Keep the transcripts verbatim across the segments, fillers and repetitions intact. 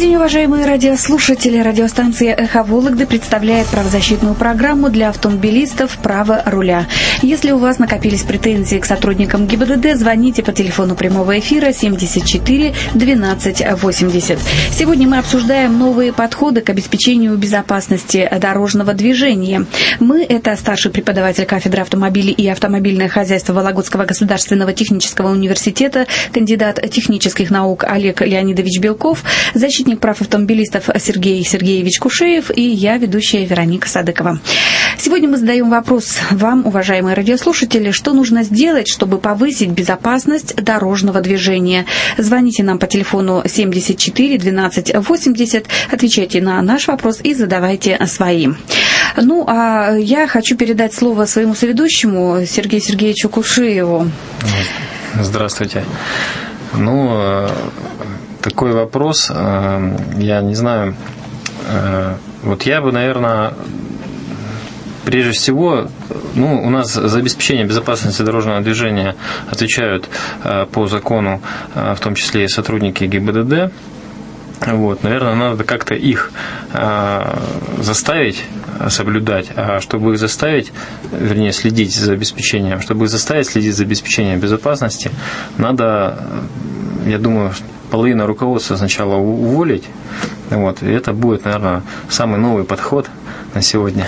день, уважаемые радиослушатели. Радиостанция «Эхо Вологды» представляет правозащитную программу для автомобилистов «Право руля». Если у вас накопились претензии к сотрудникам ГИБДД, звоните по телефону прямого эфира семьдесят четыре двенадцать восемьдесят. Сегодня мы обсуждаем новые подходы к обеспечению безопасности дорожного движения. Мы – это старший преподаватель кафедры автомобилей и автомобильное хозяйство Вологодского государственного технического университета, кандидат технических наук Олег Леонидович Белков, защитник прав автомобилистов Сергей Сергеевич Кушеев и я, ведущая Вероника Садыкова. Сегодня мы задаем вопрос вам, уважаемые радиослушатели, что нужно сделать, чтобы повысить безопасность дорожного движения. Звоните нам по телефону семьдесят четыре двенадцать восемьдесят, отвечайте на наш вопрос и задавайте свои. Ну, а я хочу передать слово своему соведущему Сергею Сергеевичу Кушееву. Здравствуйте. Ну, такой вопрос, я не знаю, вот я бы, наверное, прежде всего, ну, у нас за обеспечение безопасности дорожного движения отвечают по закону, в том числе и сотрудники ГИБДД. Вот, наверное, надо как-то их заставить соблюдать, а чтобы их заставить, вернее, следить за обеспечением, чтобы их заставить следить за обеспечением безопасности, надо, я думаю, половину руководства сначала уволить. Вот, и это будет, наверное, самый новый подход на сегодня.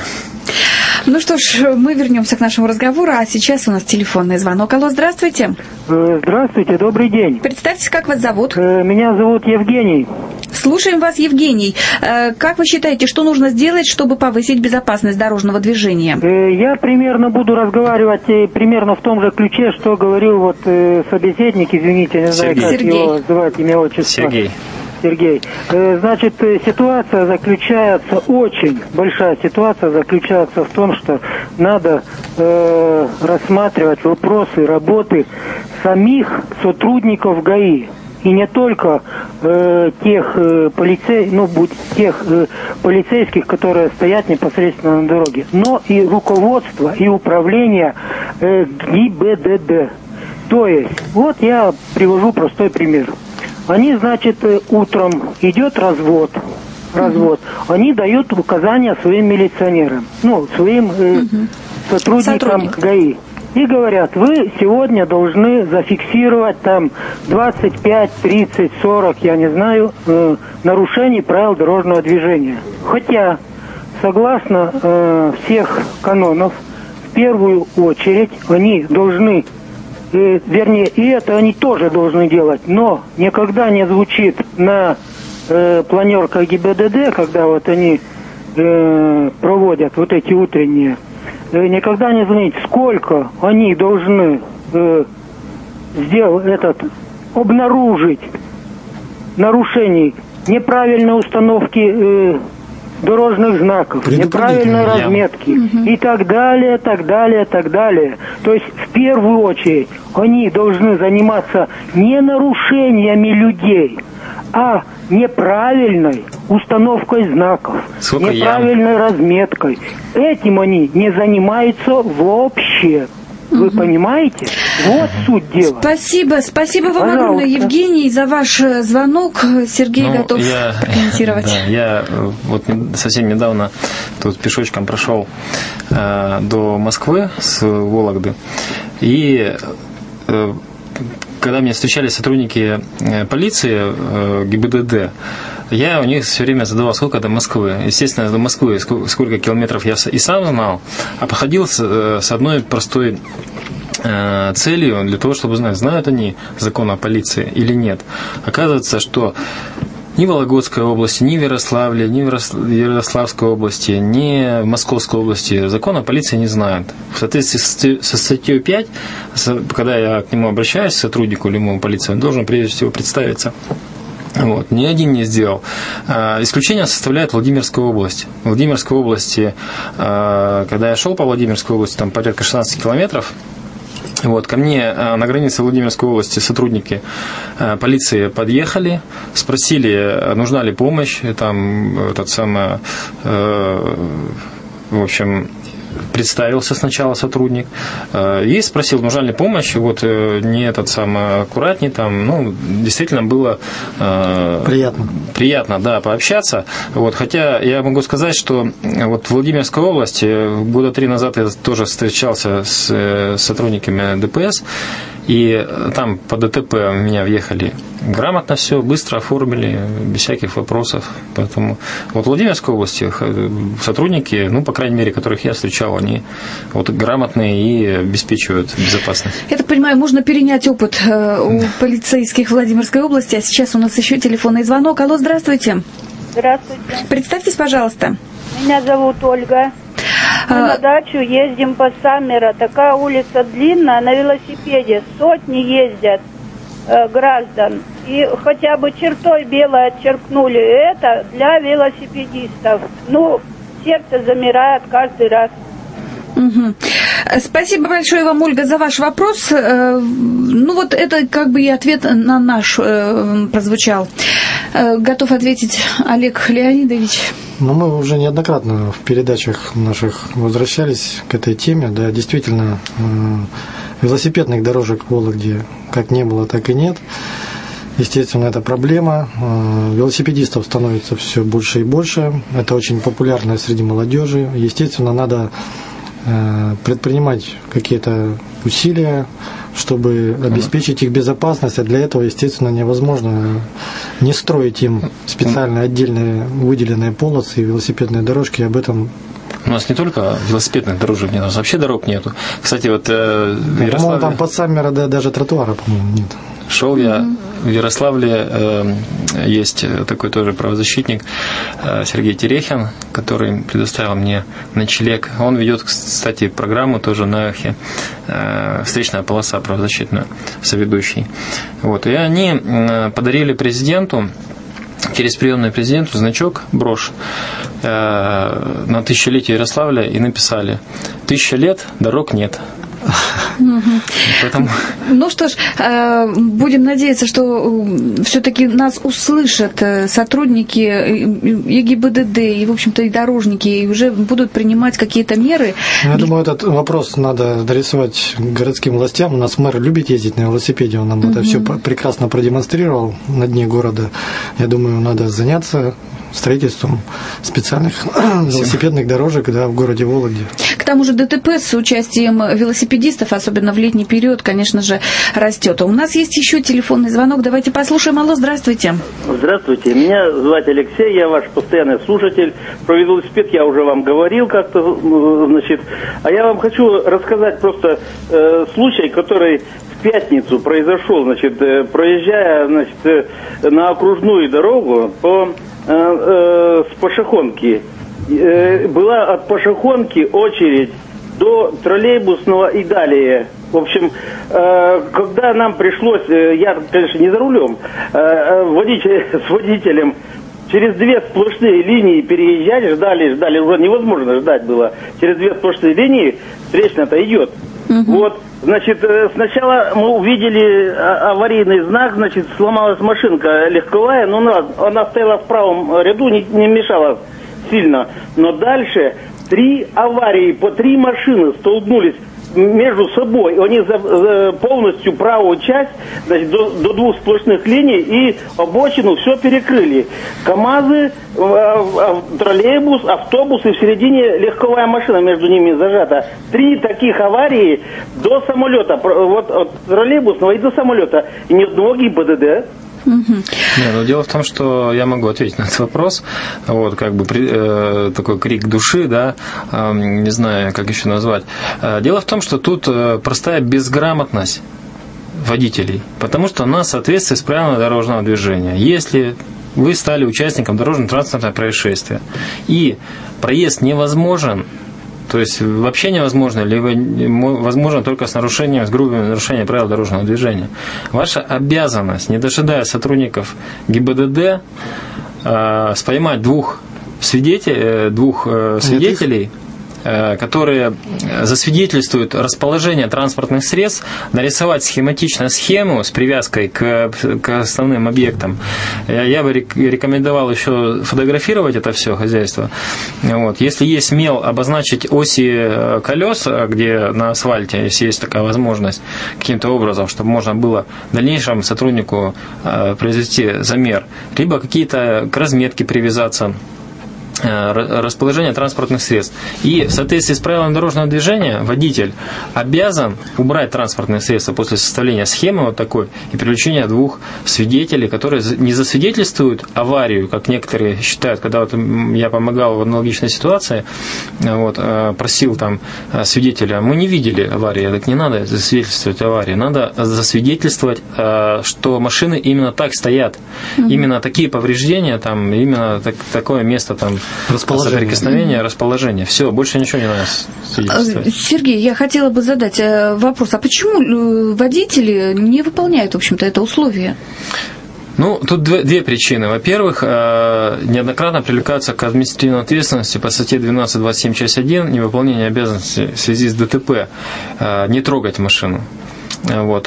Ну что ж, мы вернемся к нашему разговору, а сейчас у нас телефонный звонок. Алло, здравствуйте. Здравствуйте, добрый день. Представьтесь, как вас зовут? Меня зовут Евгений. Слушаем вас, Евгений. Как вы считаете, что нужно сделать, чтобы повысить безопасность дорожного движения? Я примерно буду разговаривать примерно в том же ключе, что говорил вот собеседник, извините, не знаю, как Сергей. его называть, имя, отчество. Сергей. Сергей. Значит, ситуация заключается, очень большая ситуация заключается в том, что надо э, рассматривать вопросы работы самих сотрудников ГАИ. И не только э, тех, э, полицей, ну, будь, тех э, полицейских, которые стоят непосредственно на дороге, но и руководство, и управление э, ГИБДД. То есть, вот я привожу простой пример. Они, значит, утром идет развод, развод. Они дают указания своим милиционерам, ну, своим э, сотрудникам Сотрудник. ГАИ. И говорят, вы сегодня должны зафиксировать там двадцать пять, тридцать, сорок, я не знаю, э, нарушений правил дорожного движения. Хотя, согласно э, всех канонов, в первую очередь они должны, э, вернее, и это они тоже должны делать, но никогда не звучит на э, планерках ГИБДД, когда вот они э, проводят вот эти утренние, никогда не знать, сколько они должны э, сделать этот, обнаружить нарушений, неправильной установки э, дорожных знаков, неправильной разметки угу. и так далее, так далее, так далее. То есть в первую очередь они должны заниматься не нарушениями людей, а неправильной установкой знаков, Сколько неправильной я... разметкой. Этим они не занимаются вообще. Вы угу. понимаете? Вот суть дела. Спасибо, спасибо вам Пожалуйста. огромное, Евгений, за ваш звонок. Сергей ну, готов я, прокомментировать. Да, я вот совсем недавно тут пешочком прошел э, до Москвы с Вологды, и э, когда мне встречались сотрудники полиции э, ГИБДД, я у них все время задавал, сколько до Москвы. Естественно, до Москвы сколько, сколько километров я и сам знал, а походил с, с одной простой э, целью для того, чтобы знать, знают они закон о полиции или нет. Оказывается, что ни в Вологодской области, ни в Ярославле, ни в Ярославской области, ни в Московской области закон о полиции не знают. В соответствии со статьей пять, когда я к нему обращаюсь, сотруднику или ему полиции, он должен прежде всего представиться. Вот, ни один не сделал. Исключение составляет Владимирская область. В Владимирской области, когда я шел по Владимирской области, там порядка шестнадцать километров, вот, ко мне на границе Владимирской области сотрудники полиции подъехали, спросили, нужна ли помощь, там, этот самый, в общем, представился сначала сотрудник и спросил, нужна ли помощь, вот не этот самый аккуратней, там, ну, действительно было приятно, приятно, да, пообщаться, вот, хотя я могу сказать, что вот в Владимирской области года три назад я тоже встречался с сотрудниками ДПС, и там по ДТП у меня въехали грамотно все, быстро оформили, без всяких вопросов. Поэтому вот в Владимирской области сотрудники, ну, по крайней мере, которых я встречал, они вот грамотные и обеспечивают безопасность. Я так понимаю, можно перенять опыт у полицейских Владимирской области. А сейчас у нас еще телефонный звонок. Алло, здравствуйте. Здравствуйте. Представьтесь, пожалуйста. Меня зовут Ольга. Мы а... на дачу ездим по Саммера. Такая улица длинная, на велосипеде сотни ездят э, граждан. И хотя бы чертой белой отчеркнули это для велосипедистов. Ну, сердце замирает каждый раз. Угу. Спасибо большое вам, Ольга, за ваш вопрос. Ну вот это как бы и ответ на наш прозвучал. Готов ответить Олег Леонидович. Ну, мы уже неоднократно в передачах наших возвращались к этой теме. Да, действительно, велосипедных дорожек в Вологде как не было, так и нет. Естественно, это проблема. Велосипедистов становится все больше и больше. Это очень популярно среди молодежи. Естественно, надо предпринимать какие-то усилия, чтобы обеспечить их безопасность, а для этого, естественно, невозможно не строить им специально отдельные выделенные полосы и велосипедные дорожки. Об этом у нас не только велосипедных дорожек нет, у нас вообще дорог нету. Кстати, вот э, в Ярославле... По-моему, там под Саммера да, даже тротуара, по-моему, нет. Шел я в Ярославле, э, есть такой тоже правозащитник э, Сергей Терехин, который предоставил мне ночлег. Он ведет, кстати, программу тоже на эхе, э, встречная полоса правозащитная, соведущий. Вот. И они э, подарили президенту, через приемный президенту, значок, брошь э, на тысячелетие Ярославля и написали: «Тысяча лет, дорог нет». Угу. Поэтому... Ну что ж, будем надеяться, что все-таки нас услышат сотрудники и ГИБДД, и, в общем-то, и дорожники, и уже будут принимать какие-то меры. Я думаю, этот вопрос надо адресовать городским властям. У нас мэр любит ездить на велосипеде, он нам угу. это все прекрасно продемонстрировал на дне города. Я думаю, надо заняться строительством специальных велосипедных дорожек, да, в городе Вологде. К тому же ДТП с участием велосипедистов, особенно в летний период, конечно же, растет. А у нас есть еще телефонный звонок. Давайте послушаем. Алло, здравствуйте. Здравствуйте. Меня зовут Алексей, я ваш постоянный слушатель. Про велосипед я уже вам говорил как-то, значит. А я вам хочу рассказать просто э, случай, который в пятницу произошел, значит, э, проезжая, значит, э, на окружную дорогу по с Пошехонки. Была от Пошехонки очередь до троллейбусного и далее. В общем, когда нам пришлось, я, конечно, не за рулем, водитель, с водителем через две сплошные линии переезжать, ждали, ждали, уже невозможно ждать было. Через две сплошные линии встречно-то идет. Угу. Вот, значит, сначала мы увидели аварийный знак, значит, сломалась машинка легковая, но она, она стояла в правом ряду, не, не мешала сильно. Но дальше три аварии, по три машины столкнулись между собой. Они за, за полностью правую часть, значит, до, до двух сплошных линий и обочину все перекрыли. КАМАЗы, троллейбус, автобус и в середине легковая машина между ними зажата. Три таких аварии до самолета. Вот от троллейбусного и до самолета. И ни одного ГИБДД. Угу. Не, ну, дело в том, что я могу ответить на этот вопрос. Вот, как бы э, такой крик души, да, э, не знаю, как еще назвать. Э, дело в том, что тут э, простая безграмотность водителей, потому что она соответствует с правилам дорожного движения. Если вы стали участником дорожно-транспортного происшествия и проезд невозможен, то есть вообще невозможно, либо возможно только с нарушением, с грубым нарушением правил дорожного движения. Ваша обязанность, не дожидая сотрудников ГИБДД, э, споймать двух свидетелей, двух э, свидетелей которые засвидетельствуют расположение транспортных средств, нарисовать схематично схему с привязкой к, к основным объектам. Я бы рекомендовал еще фотографировать это все хозяйство. Вот. Если есть смел обозначить оси колес, где на асфальте, если есть такая возможность, каким-то образом, чтобы можно было в дальнейшем сотруднику произвести замер, либо какие-то к разметке привязаться, расположение транспортных средств. И в соответствии с правилами дорожного движения водитель обязан убрать транспортные средства после составления схемы вот такой и привлечения двух свидетелей, которые не засвидетельствуют аварию, как некоторые считают, когда вот я помогал в аналогичной ситуации, вот, просил там свидетеля, мы не видели аварии, так не надо засвидетельствовать аварии, надо засвидетельствовать, что машины именно так стоят, mm-hmm. именно такие повреждения, там, именно так, такое место там расположение. Соприкосновение, расположение. Все, больше ничего не надо свидетельствовать. Сергей, я хотела бы задать вопрос. А почему водители не выполняют, в общем-то, это условие? Ну, тут две, две причины. Во-первых, неоднократно привлекаются к административной ответственности по статье двенадцать двадцать семь часть один невыполнение обязанностей в связи с ДТП, не трогать машину. Вот.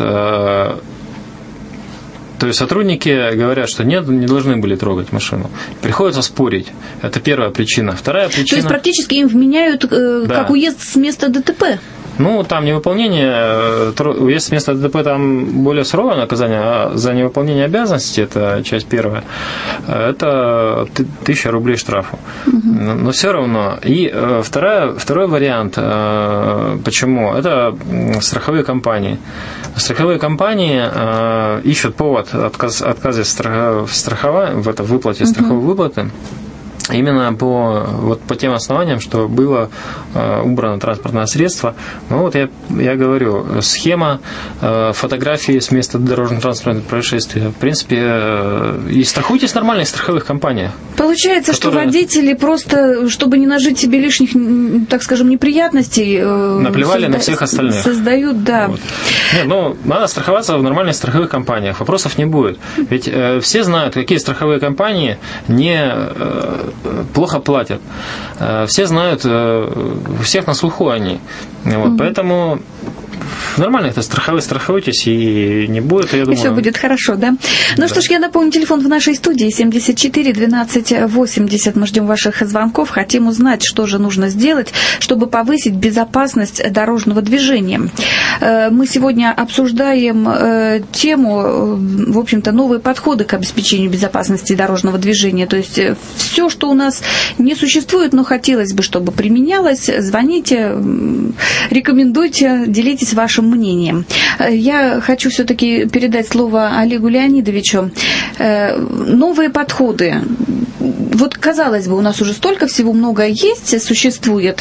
То есть сотрудники говорят, что нет, не должны были трогать машину. Приходится спорить. Это первая причина. Вторая причина... То есть практически им вменяют э, да. как уезд с места ДТП? Ну, там невыполнение, уезд с места ДТП, там более суровое наказание, а за невыполнение обязанностей, это часть первая, это тысяча рублей штрафу. Угу. Но все равно. И вторая, второй вариант, почему? Это страховые компании. Страховые компании ищут повод отказ, отказа в страховании, в, это, в выплате угу. страховой выплаты. Именно по, вот, по тем основаниям, что было э, убрано транспортное средство. Ну вот я, я говорю, схема, э, фотографии с места дорожно-транспортного происшествия. В принципе, э, и страхуйтесь в нормальных страховых компаниях. Получается, которые... что водители просто, чтобы не нажить себе лишних, так скажем, неприятностей, э, наплевали созда... на всех остальных. Создают, да. Вот. Нет, ну, надо страховаться в нормальных страховых компаниях. Вопросов не будет. Ведь э, все знают, какие страховые компании не... Э, плохо платят. Все знают, у всех на слуху они. Вот, mm-hmm. Поэтому нормально это страховые, страхуйтесь, и не будет, я думаю... И все будет хорошо, да? Ну да. Что ж, я напомню, телефон в нашей студии семьдесят четыре двенадцать восемьдесят. Мы ждем ваших звонков. Хотим узнать, что же нужно сделать, чтобы повысить безопасность дорожного движения. Мы сегодня обсуждаем тему, в общем-то, новые подходы к обеспечению безопасности дорожного движения. То есть все, что у нас не существует, но хотелось бы, чтобы применялось, звоните, рекомендуйте, делитесь вашим мнением. Я хочу все-таки передать слово Олегу Леонидовичу. Новые подходы. Вот, казалось бы, у нас уже столько всего многое есть, существует.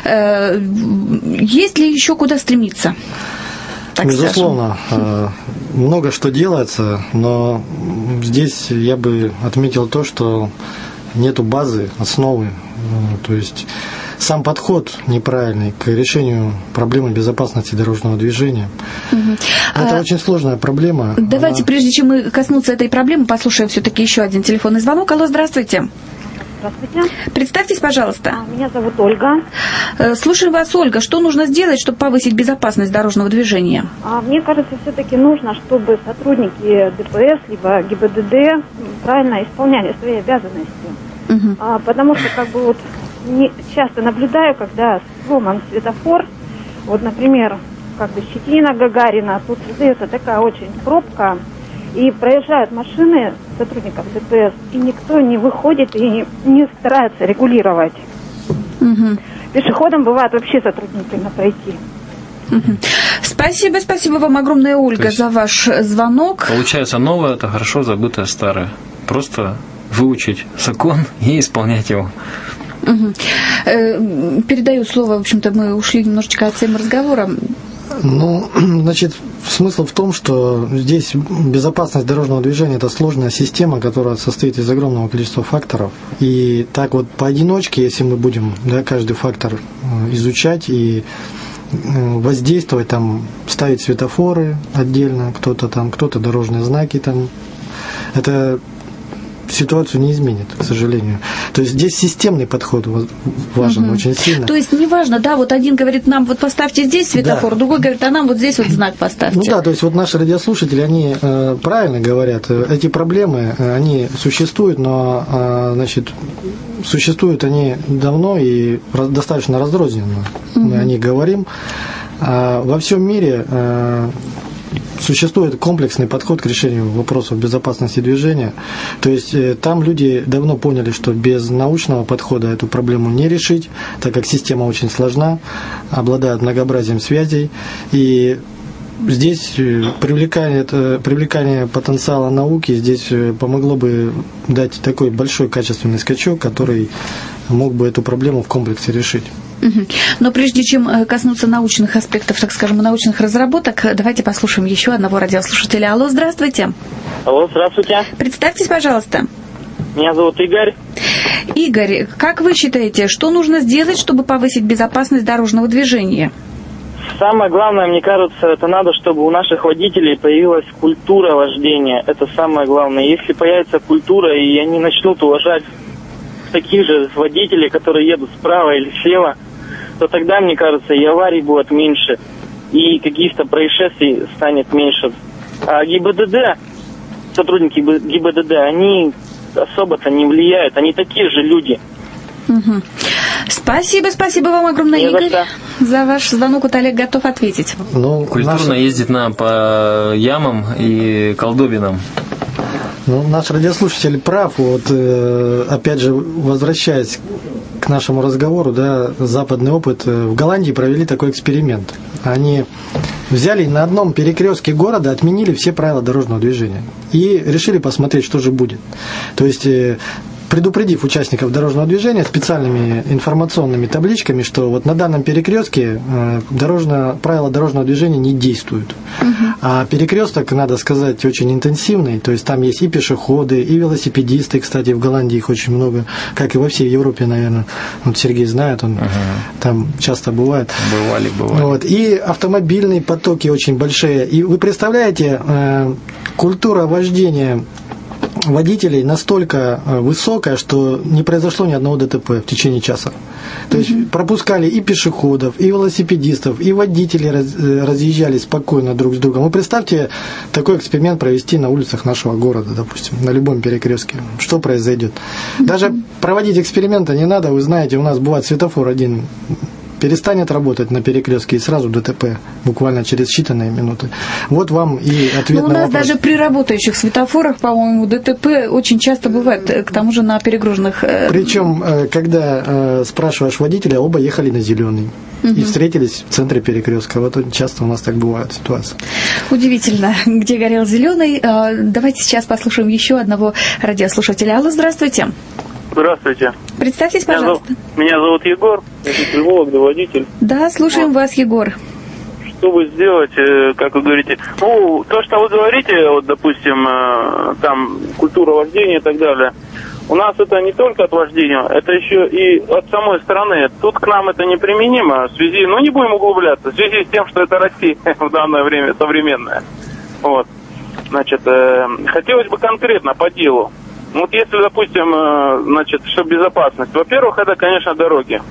Есть ли еще куда стремиться? Так Безусловно, скажем. Много что делается, но здесь я бы отметил то, что нету базы, основы. То есть сам подход неправильный к решению проблемы безопасности дорожного движения. Угу. Это а, очень сложная проблема. Давайте, Она... прежде чем мы коснуться этой проблемы, послушаем все-таки еще один телефонный звонок. Алло, здравствуйте. Здравствуйте. Представьтесь, пожалуйста. Меня зовут Ольга. Слушаю вас, Ольга. Что нужно сделать, чтобы повысить безопасность дорожного движения? Мне кажется, все-таки нужно, чтобы сотрудники ДПС либо ГИБДД правильно исполняли свои обязанности. Угу. А, потому что, как бы, вот не часто наблюдаю, когда сломан светофор, вот, например, как бы Щетина, Гагарина, тут создается такая очень пробка, и проезжают машины сотрудников ДПС, и никто не выходит и не, не старается регулировать. Угу. Пешеходам бывает вообще затруднительно пройти. Угу. Спасибо, спасибо вам огромное, Ольга, есть, за ваш звонок. Получается, новое – это хорошо забытое старое. Просто выучить закон и исполнять его. Угу. Передаю слово, в общем-то, мы ушли немножечко от темы разговора. Ну, значит, смысл в том, что здесь безопасность дорожного движения – это сложная система, которая состоит из огромного количества факторов. И так вот поодиночке, если мы будем, да, каждый фактор изучать и воздействовать, там, ставить светофоры отдельно, кто-то там, кто-то дорожные знаки там, это ситуацию не изменит, к сожалению. То есть здесь системный подход важен угу. очень сильно. То есть неважно, да, вот один говорит нам, вот поставьте здесь светофор, да. другой говорит, а нам вот здесь вот знак поставьте. Ну да, то есть вот наши радиослушатели, они э, правильно говорят, эти проблемы, они существуют, но, э, значит, существуют они давно и достаточно разрозненно, угу. мы о них говорим. А во всем мире э, существует комплексный подход к решению вопросов безопасности движения. То есть э, там люди давно поняли, что без научного подхода эту проблему не решить, так как система очень сложна, обладает многообразием связей. И здесь привлекание, это, привлекание потенциала науки здесь помогло бы дать такой большой качественный скачок, который мог бы эту проблему в комплексе решить. Но прежде чем коснуться научных аспектов, так скажем, научных разработок, давайте послушаем еще одного радиослушателя. Алло, здравствуйте. Алло, здравствуйте. Представьтесь, пожалуйста. Меня зовут Игорь. Игорь, как вы считаете, что нужно сделать, чтобы повысить безопасность дорожного движения? Самое главное, мне кажется, это надо, чтобы у наших водителей появилась культура вождения. Это самое главное. Если появится культура, и они начнут уважать таких же водителей, которые едут справа или слева, то тогда, мне кажется, и аварий будет меньше, и каких-то происшествий станет меньше. А ГИБДД, сотрудники ГИБДД, они особо-то не влияют, они такие же люди. Угу. Спасибо, спасибо вам огромное, не Игорь, за, за ваш звонок. Вот Олег готов ответить. Ну, культурно наша... ездит нам по ямам и колдобинам. Ну, наш радиослушатель прав. Вот, э, опять же, возвращаясь к нашему разговору, да, западный опыт. В Голландии провели такой эксперимент. Они взяли на одном перекрестке города, отменили все правила дорожного движения и решили посмотреть, что же будет. То есть предупредив участников дорожного движения специальными информационными табличками, что вот на данном перекрестке дорожное, правила дорожного движения не действуют. Угу. А перекресток, надо сказать, очень интенсивный, то есть там есть и пешеходы, и велосипедисты, кстати, в Голландии их очень много, как и во всей Европе, наверное. Вот Сергей знает, он угу. там часто бывает. Бывали, бывали. Вот. И автомобильные потоки очень большие. И вы представляете, культура вождения водителей настолько высокая, что не произошло ни одного ДТП в течение часа. То есть mm-hmm. пропускали и пешеходов, и велосипедистов, и водители раз, разъезжали спокойно друг с другом. Вы представьте такой эксперимент провести на улицах нашего города, допустим, на любом перекрестке. Что произойдет? Mm-hmm. Даже проводить эксперименты не надо. Вы знаете, у нас бывает светофор один перестанет работать на перекрестке, и сразу ДТП, буквально через считанные минуты. Вот вам и ответ ну, на у нас вопрос. Даже при работающих светофорах, по-моему, ДТП очень часто бывает, к тому же на перегруженных... Причем, когда спрашиваешь водителя, оба ехали на зеленый угу. и встретились в центре перекрестка. Вот часто у нас так бывает ситуация. Удивительно, где горел зеленый. Давайте сейчас послушаем еще одного радиослушателя. Алло, здравствуйте. Здравствуйте. Представьтесь, пожалуйста. Меня зовут, меня зовут Егор, я житель Вологды, водитель. Да, слушаем вот. вас, Егор. Что вы сделать, как вы говорите? Ну, то, что вы говорите, вот, допустим, там, культура вождения и так далее, у нас это не только от вождения, это еще и от самой стороны. Тут к нам это неприменимо в связи, ну, не будем углубляться, в связи с тем, что это Россия в данное время современная. Вот. Значит, э, хотелось бы конкретно по делу. Вот если, допустим, значит, что безопасность, во-первых, это, конечно, дороги.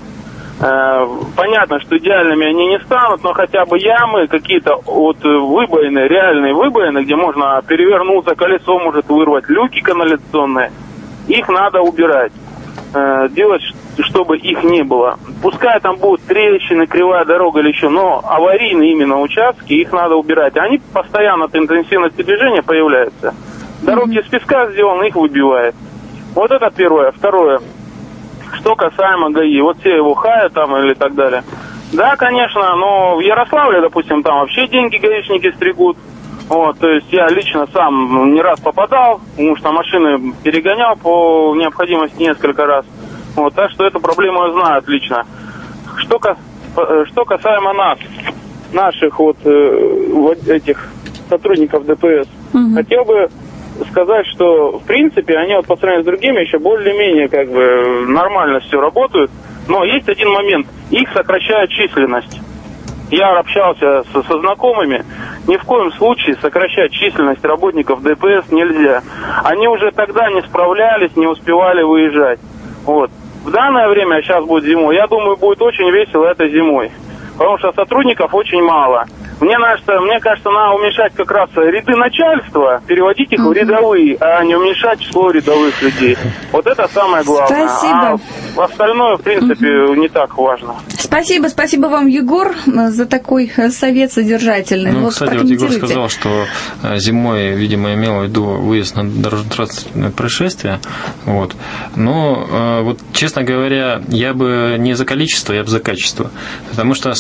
Понятно, что идеальными они не станут, но хотя бы ямы, какие-то вот выбоины, реальные выбоины, где можно перевернуться, колесо может вырвать, люки канализационные, их надо убирать. Делать, чтобы их не было. Пускай там будут трещины, кривая дорога или еще, но аварийные именно участки, их надо убирать. Они постоянно от интенсивности движения появляются. Дороги из песка сделаны, их выбивает. Вот это первое. Второе. Что касаемо ГАИ. Вот все его хают там или так далее. Да, конечно, но в Ярославле, допустим, там вообще деньги гаишники стригут. Вот, то есть я лично сам не раз попадал, потому что машины перегонял по необходимости несколько раз. Вот, так что эту проблему я знаю отлично. Что, что касаемо нас, наших вот, вот этих сотрудников ДПС, угу. хотел бы сказать, что в принципе они вот по сравнению с другими еще более-менее как бы нормально все работают, но есть один момент, их сокращает численность. Я общался со, со знакомыми, ни в коем случае сокращать численность работников ДПС нельзя. Они уже тогда не справлялись, не успевали выезжать. Вот. В данное время, сейчас будет зимой, я думаю, будет очень весело этой зимой. Потому что сотрудников очень мало. Мне кажется, мне кажется, надо уменьшать как раз ряды начальства, переводить их в рядовые, а не уменьшать число рядовых людей. Вот это самое главное. Спасибо. А остальное, в принципе, не так важно. Спасибо, спасибо вам, Егор, за такой совет содержательный. Ну, вот кстати, вот Егор сказал, что зимой, видимо, имел в виду выезд на дорожно-транспортное происшествие. Вот. Но, вот, честно говоря, я бы не за количество, я бы за качество. Потому что,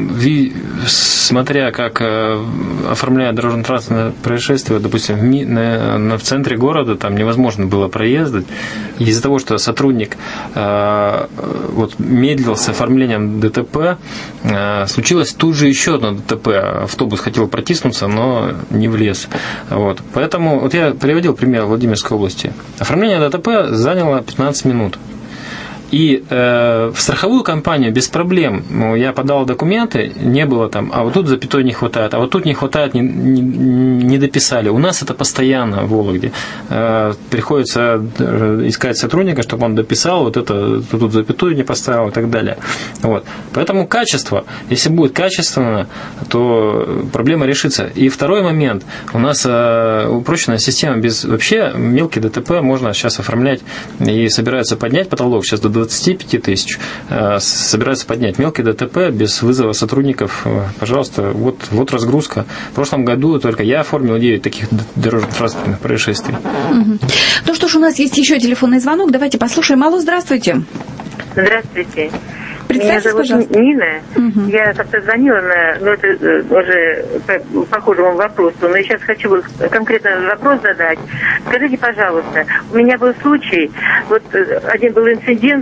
смотря как оформляют дорожно-транспортное происшествие, допустим, в, ми, на, на, в центре города там невозможно было проездить. Из-за того, что сотрудник э, вот, медлил с оформлением ДТП, э, случилось тут же еще одно ДТП. Автобус хотел протиснуться, но не влез. Вот. Поэтому вот я приводил пример Владимирской области. Оформление ДТП заняло пятнадцать минут. И э, в страховую компанию без проблем, ну, я подал документы, не было там, а вот тут запятой не хватает, а вот тут не хватает, не, не, не дописали. У нас это постоянно в Вологде. Э, приходится искать сотрудника, чтобы он дописал, вот это тут запятую не поставил и так далее. Вот. Поэтому качество, если будет качественно, то проблема решится. И второй момент, у нас э, упрощенная система, без вообще мелкий ДТП можно сейчас оформлять и собираются поднять потолок сейчас до двадцать пять тысяч, собираются поднять мелкий ДТП без вызова сотрудников. Пожалуйста, вот, вот разгрузка. В прошлом году только я оформил девять таких дорожно-транспортных происшествий. Угу. Ну что ж, у нас есть еще телефонный звонок. Давайте послушаем. Алло, здравствуйте. Здравствуйте. Представьтесь, Меня зовут пожалуйста. Нина. Угу. Я как-то звонила на, ну, это уже по похожему вопросу, но я сейчас хочу конкретно вопрос задать. Скажите, пожалуйста, у меня был случай, вот один был инцидент,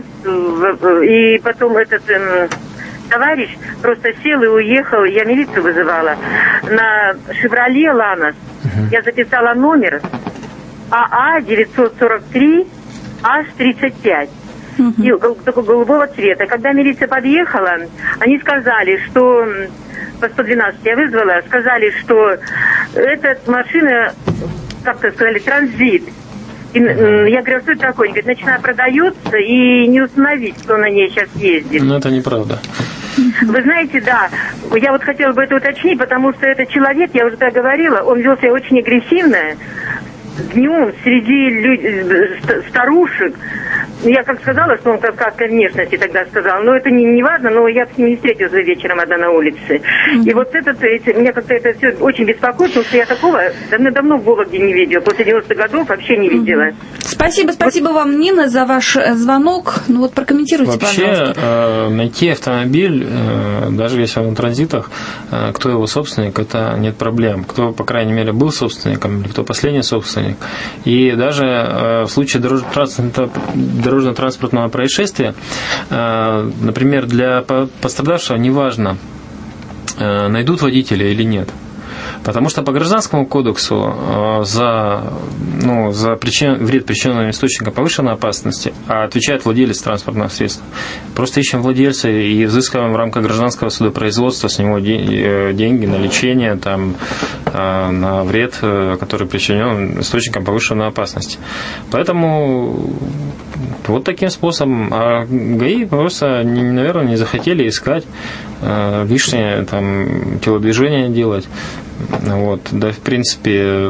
и потом этот эм, товарищ просто сел и уехал, я милицию вызывала, на «Шевроле Ланос». Угу. Я записала номер АА девятьсот сорок три Аш тридцать пять. И такого голубого цвета. Когда милиция подъехала, они сказали, что по сто двенадцать я вызвала, сказали, что эта машина, как-то сказали, транзит. И я говорю, что это такое? Они говорят, начиная продается и не установить, кто на ней сейчас ездит. Но это неправда. Вы знаете, да, я вот хотела бы это уточнить, потому что этот человек, я уже так говорила, он вел себя очень агрессивно. Днем среди люд... старушек. Я как сказала, что он как, как внешности тогда сказал, но это не, не важно, но я с ним не встретилась вечером одна на улице. Mm-hmm. И вот этот, эти, меня как-то это все очень беспокоит, потому что я такого давно-давно в Вологде не видела. После девяностых годов вообще не видела. Mm-hmm. Спасибо, спасибо вот. Вам, Нина, за ваш звонок. Ну вот прокомментируйте, вообще, пожалуйста. Вообще, э, найти автомобиль, э, даже если он на транзитах, э, кто его собственник, это нет проблем. Кто, по крайней мере, был собственником, или кто последний собственник. И даже э, в случае дорожно-транспортного дорожно-транспортного происшествия, например, для пострадавшего неважно, найдут водителя или нет. Потому что по Гражданскому кодексу за, ну, за причин, вред, причиненный источником повышенной опасности, а отвечает владелец транспортного средства. Просто ищем владельца и взыскиваем в рамках гражданского судопроизводства с него деньги на лечение, там, на вред, который причинен источником повышенной опасности. Поэтому вот таким способом. А ГАИ просто, наверное, не захотели искать лишнее там, телодвижение делать. Вот. Да, в принципе,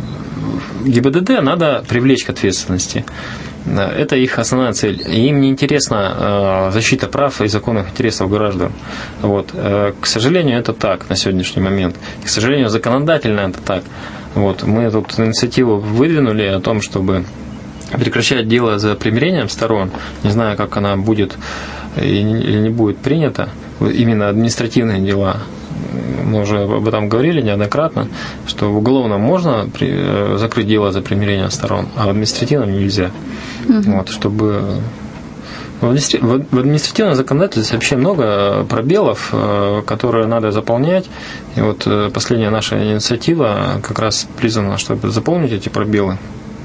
ГИБДД надо привлечь к ответственности. Это их основная цель. И им не интересна защита прав и законных интересов граждан. Вот. К сожалению, это так на сегодняшний момент. К сожалению, законодательно это так. Вот. Мы тут инициативу выдвинули о том, чтобы прекращать дело за примирением сторон. Не знаю, как она будет или не будет принята. Именно административные дела. Мы уже об этом говорили неоднократно, что в уголовном можно закрыть дело за примирением сторон, а в административном нельзя. Угу. Вот, чтобы... В административном законодательстве вообще много пробелов, которые надо заполнять. И вот последняя наша инициатива как раз призвана, чтобы заполнить эти пробелы.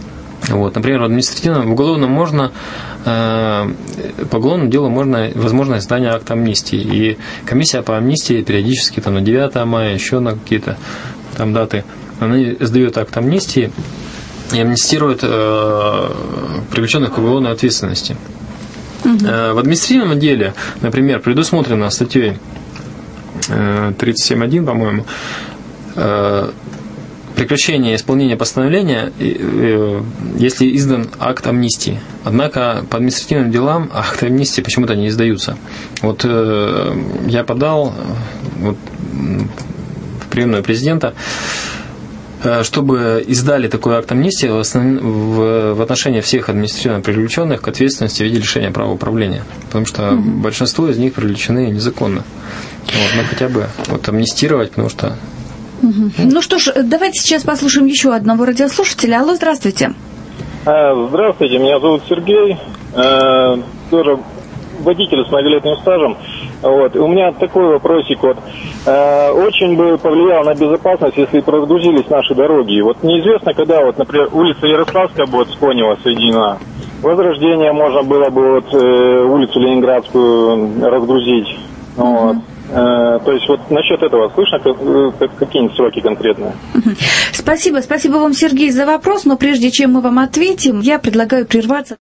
Вот, например, в административном, в уголовном можно, э, по уголовному делу можно возможно издание акта амнистии. И комиссия по амнистии периодически там, на девятое мая, еще на какие-то там даты, она издает акт амнистии и амнистирует э, привлеченных к уголовной ответственности. Угу. Э, в административном деле, например, предусмотрено статьей э, тридцать семь точка один, по-моему, э, прекращение исполнения постановления, если издан акт амнистии. Однако по административным делам акты амнистии почему-то не издаются. Вот э, я подал вот, в приемную президента, э, чтобы издали такой акт амнистии в, основ... в, в отношении всех административно привлеченных к ответственности в виде лишения права управления. Потому что mm-hmm. большинство из них привлечены незаконно. Вот, но хотя бы вот, амнистировать, потому что Угу. Ну что ж, давайте сейчас послушаем еще одного радиослушателя. Алло, здравствуйте. Здравствуйте, меня зовут Сергей, тоже водитель с многолетним стажем. Вот. У меня такой вопросик. Вот. Очень бы повлияло на безопасность, если бы разгрузились наши дороги. Вот неизвестно, когда, вот, например, улица Ярославская будет с Конева соединена. Возрождение можно было бы вот, улицу Ленинградскую разгрузить. Угу. Вот. То есть вот насчет этого слышно какие-нибудь сроки конкретные? Спасибо, спасибо вам, Сергей, за вопрос, но прежде чем мы вам ответим, я предлагаю прерваться.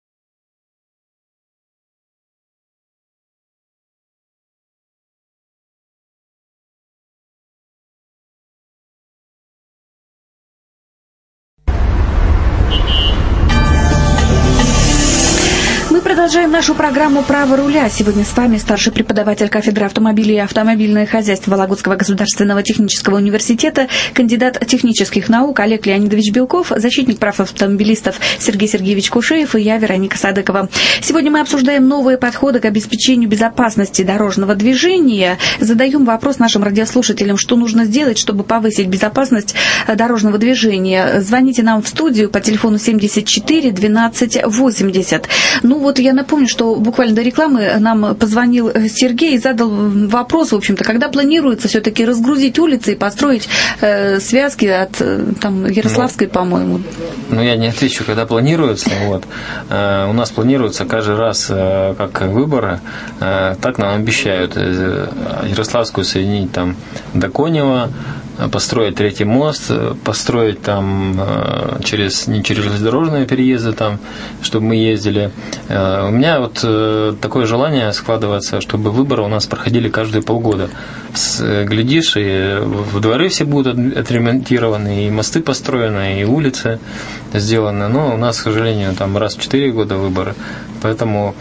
Продолжаем нашу программу «Право руля». Сегодня с вами старший преподаватель кафедры автомобилей и автомобильное хозяйство Вологодского государственного технического университета, кандидат технических наук Олег Леонидович Белков, защитник прав автомобилистов Сергей Сергеевич Кушеев и я, Вероника Садыкова. Сегодня мы обсуждаем новые подходы к обеспечению безопасности дорожного движения. Задаем вопрос нашим радиослушателям, что нужно сделать, чтобы повысить безопасность дорожного движения. Звоните нам в студию по телефону семьдесят четыре двенадцать восемьдесят. Ну вот я напомню, что буквально до рекламы нам позвонил Сергей и задал вопрос, в общем-то, когда планируется все-таки разгрузить улицы и построить э, связки от там, Ярославской, ну, по-моему. Ну, я не отвечу, когда планируется. Вот. Э, у нас планируется каждый раз, э, как выборы, э, так нам обещают э, Ярославскую соединить там до Конева, построить третий мост, построить там через, не через железнодорожные переезды, там, чтобы мы ездили. У меня вот такое желание складывается, чтобы выборы у нас проходили каждые полгода. Глядишь, и в дворы все будут отремонтированы, и мосты построены, и улицы сделаны. Но у нас, к сожалению, там раз в четыре года выборы. Поэтому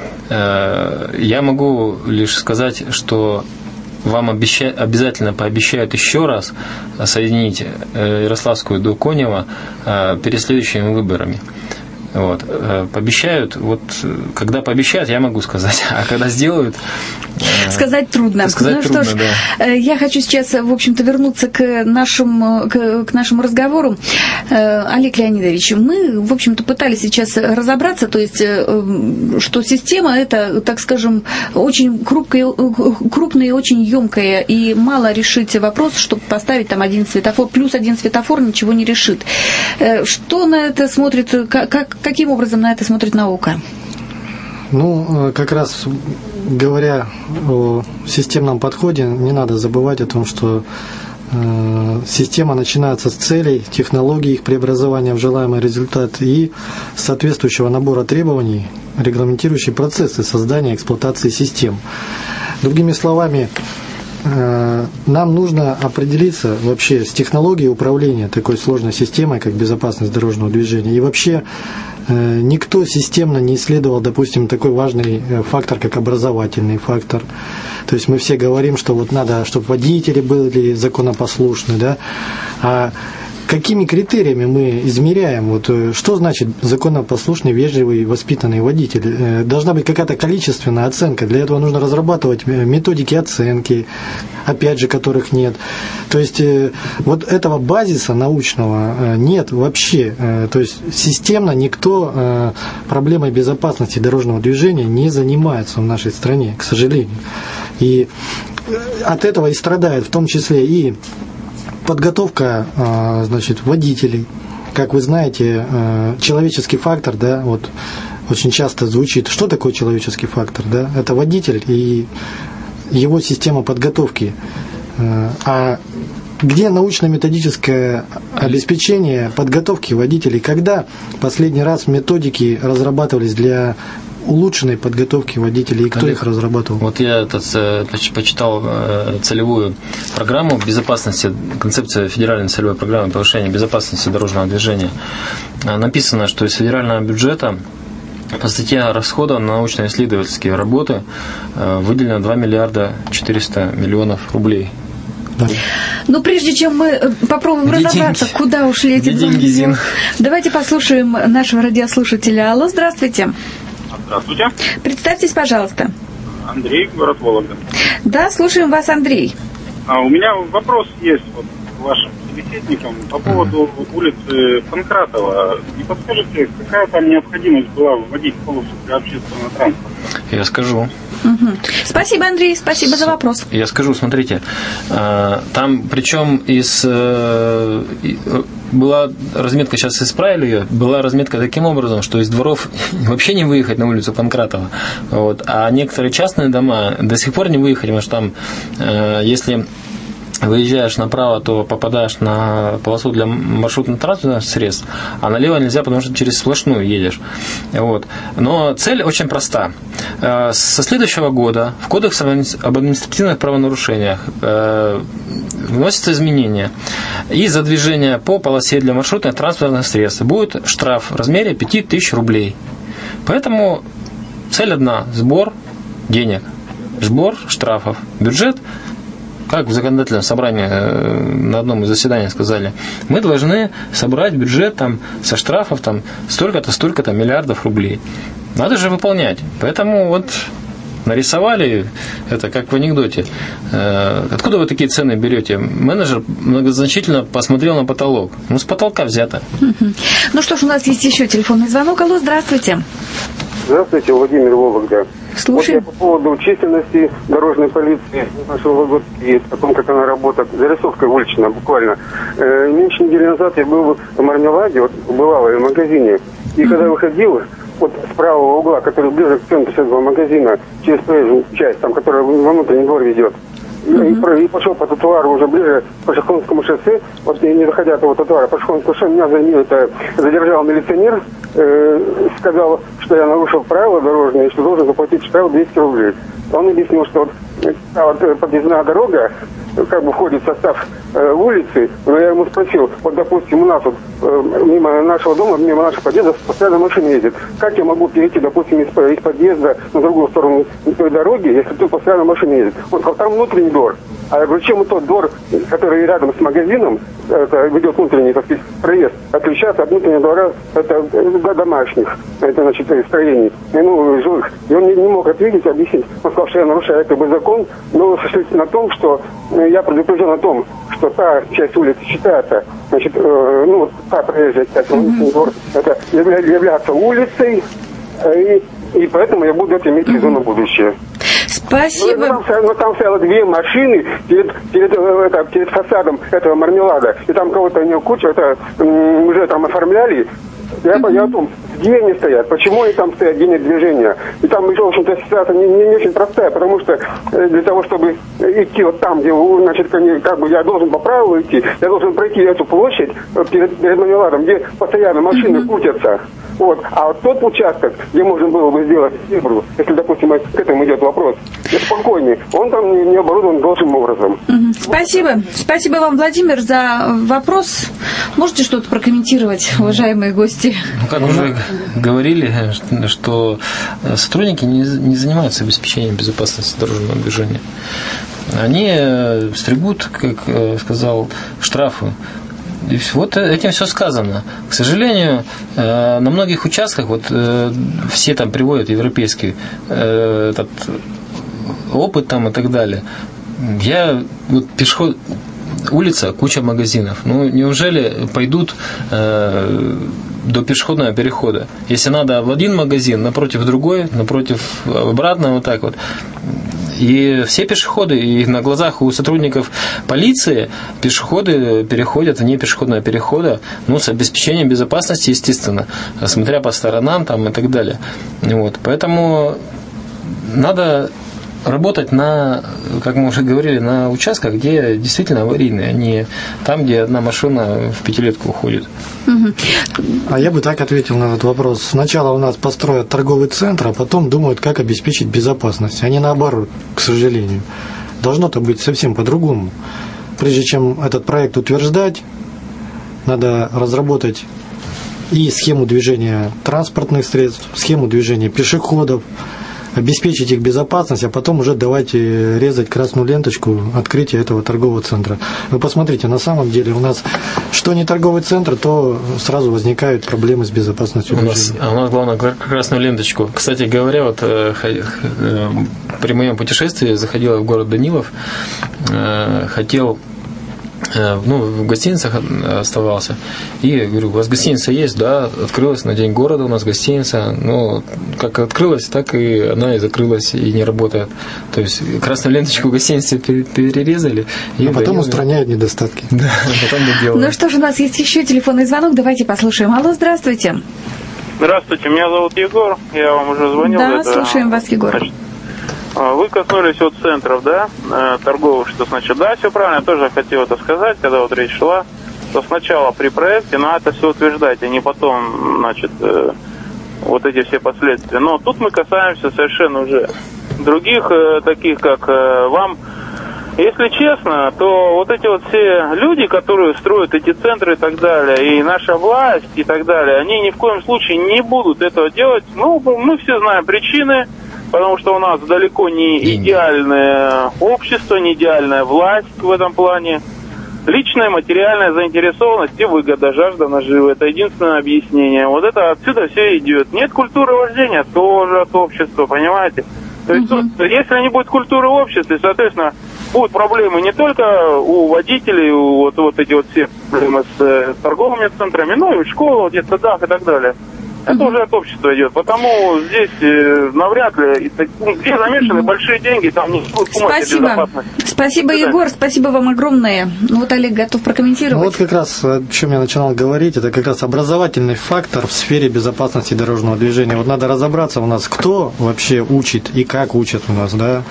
э, я могу лишь сказать, что вам обеща... обязательно пообещают еще раз соединить Ярославскую до Конева перед следующими выборами. Вот. Пообещают, вот когда пообещают, я могу сказать, а когда сделают... Сказать трудно. Сказать ну трудно, что ж, да. Я хочу сейчас, в общем-то, вернуться к нашему, к, к нашему разговору. Олег Леонидович, мы, в общем-то, пытались сейчас разобраться, то есть, что система это, так скажем, очень крупная, крупная и очень емкая, и мало решить вопрос, чтобы поставить там один светофор, плюс один светофор ничего не решит. Что на это смотрит, как, каким образом на это смотрит наука? Ну, как раз говоря о системном подходе, не надо забывать о том, что э, система начинается с целей, технологий, их преобразования в желаемый результат и соответствующего набора требований, регламентирующих процессы создания и эксплуатации систем. Другими словами, э, нам нужно определиться вообще с технологией управления такой сложной системой, как безопасность дорожного движения, и вообще никто системно не исследовал, допустим, такой важный фактор, как образовательный фактор. То есть мы все говорим, что вот надо, чтобы водители были законопослушны, да, а какими критериями мы измеряем? Вот, что значит законопослушный, вежливый, воспитанный водитель? Должна быть какая-то количественная оценка. Для этого нужно разрабатывать методики оценки, опять же, которых нет. То есть вот этого базиса научного нет вообще. То есть системно никто проблемой безопасности дорожного движения не занимается в нашей стране, к сожалению. И от этого и страдает в том числе и подготовка, значит, водителей, как вы знаете, человеческий фактор, да, вот очень часто звучит, что такое человеческий фактор, да? Это водитель и его система подготовки. А где научно-методическое обеспечение подготовки водителей? Когда последний раз методики разрабатывались для улучшенной подготовки водителей, и кто Олег, их разрабатывал? Вот я этот, почитал целевую программу безопасности, концепция федеральной целевой программы повышения безопасности дорожного движения. Написано, что из федерального бюджета по статье расхода на научно-исследовательские работы выделено два миллиарда четыреста миллионов рублей. Да. Но прежде чем мы попробуем Где разобраться, деньги? Куда ушли эти деньги, давайте послушаем нашего радиослушателя. Алло, здравствуйте. Здравствуйте. Представьтесь, пожалуйста. Андрей, город Вологда. Да, слушаем вас, Андрей. А, у меня вопрос есть вот к вашим собеседникам по поводу улицы Панкратова. Не подскажете, какая там необходимость была вводить полосу для общественного транспорта? Я скажу. Угу. Спасибо, Андрей, спасибо за вопрос. Я скажу, смотрите, там причем из была разметка, сейчас исправили ее, была разметка таким образом, что из дворов вообще не выехать на улицу Панкратова, вот, а некоторые частные дома до сих пор не выехали, потому что там, если выезжаешь направо, то попадаешь на полосу для маршрутно-транспортных средств, а налево нельзя, потому что через сплошную едешь. Вот. Но цель очень проста. Со следующего года в Кодекс об административных правонарушениях вносятся изменения. И за движение по полосе для маршрутных транспортных средств будет штраф в размере пять тысяч рублей. Поэтому цель одна – сбор денег, сбор штрафов. Бюджет, как в законодательном собрании на одном из заседаний сказали, мы должны собрать бюджет там, со штрафов там, столько-то, столько-то миллиардов рублей. Надо же выполнять. Поэтому вот нарисовали это, как в анекдоте. Откуда вы такие цены берете? Менеджер многозначительно посмотрел на потолок. Ну, с потолка взято. Ну что ж, у нас есть еще телефонный звонок. Алло, здравствуйте. Здравствуйте, Владимир Вологда. Слушай. Вот я по поводу численности дорожной полиции нашего Вологодки, о том, как она работает, зарисовка уличная буквально. Э, меньше недели назад я был в Мармеладе, вот бывало в магазине, и mm-hmm. когда выходил, вот с правого угла, который ближе к центру этого магазина, через проезжую часть, там, которая во внутренний двор ведет, mm-hmm. и, и пошел по тротуару уже ближе к Пашихонскому шоссе, вот не доходя до этого тротуара, Пашихонского шоссе, меня за, задержал милиционер, э, сказал, что я нарушил правила дорожные, что должен заплатить штраф двести рублей. Он объяснил, что вот, вот подъездная дорога как бы входит в состав э, улицы, но я ему спросил, вот допустим у нас вот э, мимо нашего дома, мимо нашего подъезда постоянно машина едет. Как я могу перейти, допустим, из, из подъезда на другую сторону той дороги, если тут постоянно машина едет? Вот там внутренний двор. А я говорю, чем тот двор, который рядом с магазином, это ведет внутренний, так сказать, проезд, отличается от внутреннего двора, это до домашних, это, значит, строений, ну, жилых. И он не, не мог ответить, объяснить. Он сказал, что я нарушаю как бы закон, но сошлись на том, что я предупрежден о том, что та часть улицы считается, значит, э, ну, та проезжая часть, mm-hmm. двор, это является улицей, и, и поэтому я буду это иметь в виду на будущее. Спасибо. Ну, там, ну, там стояло две машины перед, перед, это, перед фасадом этого мармелада. И там кого-то не куча, это м, уже там оформляли. Я mm-hmm. понял о том, где они стоят, почему они там стоят, где нет движения. И там еще, в общем-то, ситуация не, не, не очень простая, потому что для того, чтобы идти вот там, где, значит, как бы я должен по правилу идти, я должен пройти эту площадь перед, перед мармеладом, где постоянно машины mm-hmm. крутятся. Вот. А вот тот участок, где можно было бы сделать зебру, если, допустим, к этому идет вопрос, спокойнее, он там не, не оборудован должным образом. Угу. Спасибо. Спасибо вам, Владимир, за вопрос. Можете что-то прокомментировать, уважаемые гости? Ну, как уже говорили, что сотрудники не, не занимаются обеспечением безопасности дорожного движения. Они стригут, как сказал, штрафы. И вот этим все сказано. К сожалению, на многих участках, вот все там приводят европейский этот опыт там и так далее. Я вот пешеход, улица, куча магазинов. Ну, неужели пойдут э, до пешеходного перехода? Если надо в один магазин, напротив другой, напротив обратно, вот так вот. И все пешеходы, и на глазах у сотрудников полиции пешеходы переходят вне пешеходного перехода, ну, с обеспечением безопасности, естественно, смотря по сторонам там, и так далее. Вот. Поэтому надо работать на, как мы уже говорили, на участках, где действительно аварийные, а не там, где одна машина в пятилетку уходит. А я бы так ответил на этот вопрос. Сначала у нас построят торговый центр, а потом думают, как обеспечить безопасность, а не наоборот, к сожалению. Должно-то быть совсем по-другому. Прежде чем этот проект утверждать, надо разработать и схему движения транспортных средств, схему движения пешеходов, обеспечить их безопасность, а потом уже давайте резать красную ленточку открытия этого торгового центра. Вы посмотрите, на самом деле у нас что не торговый центр, то сразу возникают проблемы с безопасностью у нас, а у нас главное красную ленточку. Кстати говоря, вот э, э, при моем путешествии заходил в город Данилов, э, хотел ну, в гостиницах оставался. И говорю, у вас гостиница есть? Да, открылась на День города у нас гостиница. Но как открылась, так и она и закрылась, и не работает. То есть красную ленточку гостиницы перерезали. И а потом устраняют недостатки. Да, потом доделают. Ну что ж, у нас есть еще телефонный звонок. Давайте послушаем. Алло, здравствуйте. Здравствуйте, меня зовут Егор. Я вам уже звонил. Да, это... слушаем вас, Егор. Значит, вы коснулись вот центров, да, торговых, что значит, да, все правильно, я тоже хотел это сказать, когда вот речь шла, что сначала при проекте надо это все утверждать, а не потом, значит, вот эти все последствия. Но тут мы касаемся совершенно уже других, таких как вам. Если честно, то вот эти вот все люди, которые строят эти центры и так далее, и наша власть и так далее, они ни в коем случае не будут этого делать. Ну, мы все знаем причины. Потому что у нас далеко не идеальное общество, не идеальная власть в этом плане. Личная материальная заинтересованность и выгода, жажда наживы. Это единственное объяснение. Вот это отсюда все идет. Нет культуры вождения, тоже от общества, понимаете? То есть, uh-huh. тут, если не будет культуры в обществе, соответственно, будут проблемы не только у водителей, у вот, вот эти вот все проблемы с э, торговыми центрами, но и в школах, в детсадах и так далее. Это mm-hmm. уже от общества идет, потому здесь э, навряд ли, где замешаны mm-hmm. большие деньги, там не будет помощи безопасности. Спасибо, Егор, спасибо вам огромное. Ну вот Олег готов прокомментировать. Ну вот как раз, о чем я начинал говорить, это как раз образовательный фактор в сфере безопасности дорожного движения. Вот надо разобраться у нас, кто вообще учит и как учат у нас, да,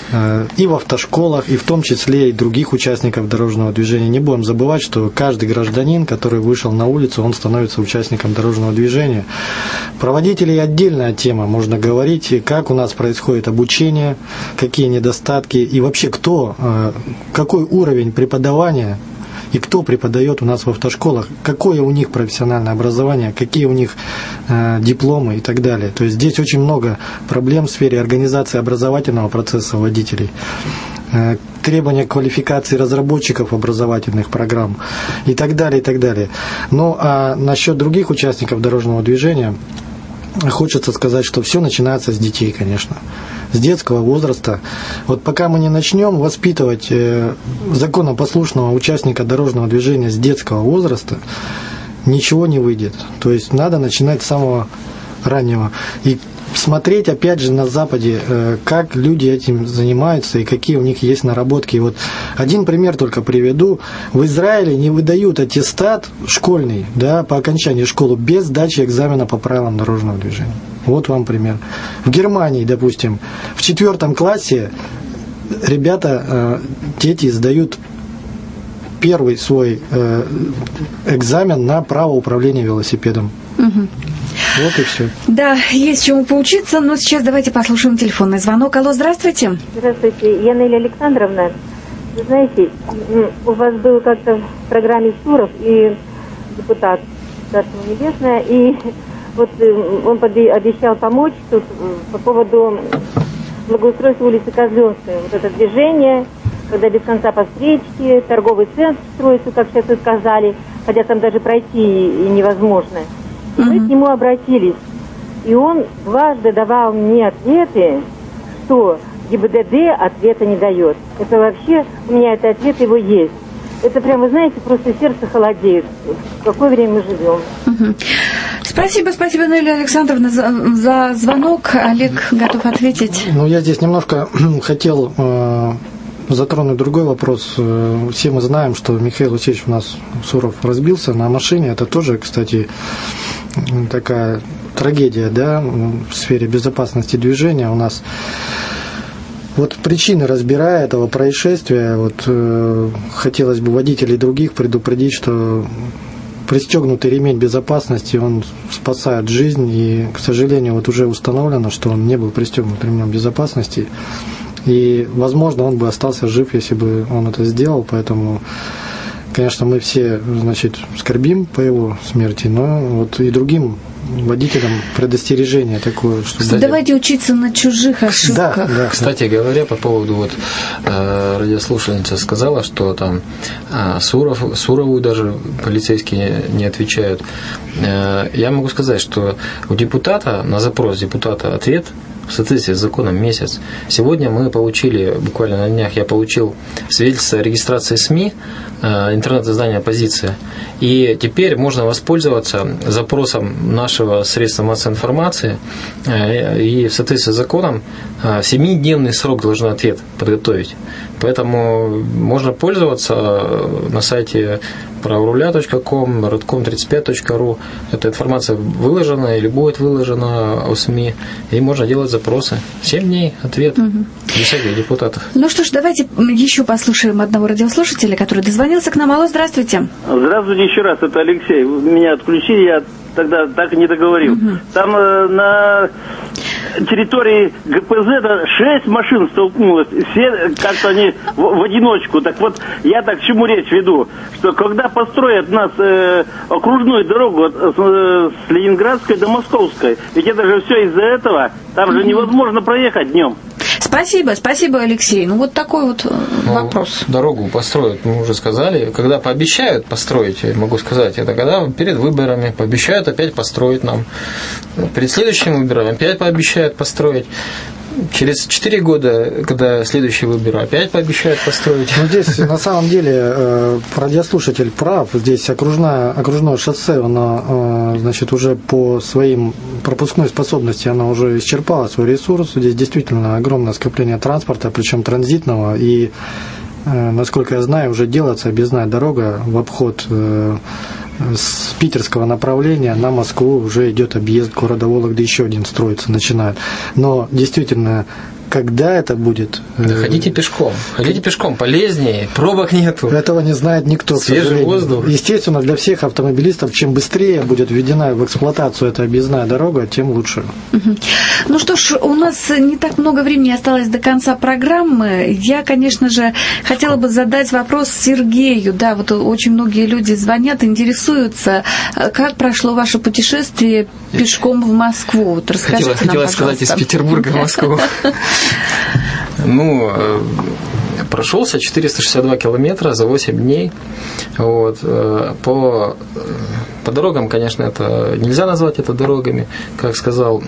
и в автошколах, и в том числе и других участников дорожного движения. Не будем забывать, что каждый гражданин, который вышел на улицу, он становится участником дорожного движения. Про водителей отдельная тема, можно говорить, как у нас происходит обучение, какие недостатки и вообще кто, какой уровень преподавания и кто преподает у нас в автошколах, какое у них профессиональное образование, какие у них э, дипломы и так далее. То есть здесь очень много проблем в сфере организации образовательного процесса водителей, э, требования квалификации разработчиков образовательных программ и так далее, и так далее. Ну а насчет других участников дорожного движения, хочется сказать, что все начинается с детей, конечно, с детского возраста. Вот пока мы не начнем воспитывать э, законопослушного участника дорожного движения с детского возраста, ничего не выйдет. То есть надо начинать с самого раннего. И смотреть, опять же, на Западе, э, как люди этим занимаются и какие у них есть наработки. И вот один пример только приведу. В Израиле не выдают аттестат школьный, да, по окончании школы без сдачи экзамена по правилам дорожного движения. Вот вам пример. В Германии, допустим, в четвертом классе ребята, э, дети сдают первый свой э, экзамен на право управления велосипедом. Угу. Вот и все. Да, есть чему поучиться, но сейчас давайте послушаем телефонный звонок. Алло, здравствуйте. Здравствуйте, я Нелли Александровна. Вы знаете, у вас был как-то в программе Суров и депутат Царство Небесное, и вот он обещал помочь тут по поводу благоустройства улицы Козленской. Вот это движение, когда без конца по встречке, торговый центр строится, как сейчас и сказали, хотя там даже пройти и невозможно. И мы к нему обратились, и он дважды давал мне ответы, что ГИБДД ответа не дает. Это вообще, у меня этот ответ его есть. это прямо, знаете, просто сердце холодеет. В какое время мы живем. Угу. Спасибо, спасибо, Нелли Александровна, за, за звонок. Олег готов ответить. Ну, я здесь немножко хотел э, затронуть другой вопрос. Все мы знаем, что Михаил Алексеевич у нас, Суров, разбился на машине. Это тоже, кстати, такая трагедия, да, в сфере безопасности движения. У нас вот причины, разбирая этого происшествия, вот э, хотелось бы водителей других предупредить, что пристегнутый ремень безопасности, он спасает жизнь, и, к сожалению, вот уже установлено, что он не был пристегнут ремнем безопасности, и, возможно, он бы остался жив, если бы он это сделал, поэтому, конечно, мы все, значит, скорбим по его смерти, но вот и другим водителям предостережение такое, что... Кстати, давайте учиться на чужих ошибках. Да, да. Кстати говоря, по поводу вот э, радиослушательница сказала, что там э, Суров, Сурову даже полицейские не отвечают. Э, я могу сказать, что у депутата, на запрос депутата ответ в соответствии с законом месяц. Сегодня мы получили, буквально на днях я получил свидетельство о регистрации СМИ, интернет-издания «Оппозиция», и теперь можно воспользоваться запросом нашего средства массовой информации, и в соответствии с законом в семидневный срок должны ответ подготовить. Поэтому можно пользоваться на сайте праворуля точка ком, родком тридцать пять точка ру. Эта информация выложена или будет выложена у СМИ, и можно делать запросы. Семь дней ответ, угу. Без всяких депутатов. Ну что ж, давайте еще послушаем одного радиослушателя, который дозвонился к нам. Алло, здравствуйте. Здравствуйте еще раз, это Алексей. Вы меня отключили, я тогда так и не договорил. Угу. Там э, на территории ГПЗ шесть машин столкнулось, все как-то они в, в одиночку. Так вот, я так к чему речь веду, что когда построят у нас э, окружную дорогу от, э, с Ленинградской до Московской, ведь это же все из-за этого, там же невозможно проехать днем. Спасибо, спасибо, Алексей. Ну, вот такой вот ну, вопрос. Дорогу построят, мы уже сказали. Когда пообещают построить, я могу сказать, это когда перед выборами пообещают опять построить нам. Перед следующими выборами опять пообещают построить. Через четыре года, когда следующие выборы, опять пообещают построить. Ну, здесь, на самом деле, радиослушатель прав. Здесь окружное, окружное шоссе, оно, значит, уже по своим пропускной способности, оно уже исчерпало свой ресурс. Здесь действительно огромное скопление транспорта, причем транзитного. И, насколько я знаю, уже делается объездная дорога в обход с питерского направления на Москву, уже идет объезд города Вологды, еще один строится, начинает. Но действительно, когда это будет? Да ходите пешком. Ходите пешком, полезнее, пробок нету. Этого не знает никто. Свежий воздух. Естественно, для всех автомобилистов, чем быстрее будет введена в эксплуатацию эта объездная дорога, тем лучше. Угу. Ну что ж, у нас не так много времени осталось до конца программы. Я, конечно же, хотела бы задать вопрос Сергею. Да, вот очень многие люди звонят, интересуются, как прошло ваше путешествие пешком в Москву. Вот расскажите нам, хотела сказать, из Петербурга в Москву. Ну, прошелся четыреста шестьдесят два километра за восемь дней. Вот. По, по дорогам, конечно, это нельзя назвать это дорогами, как сказал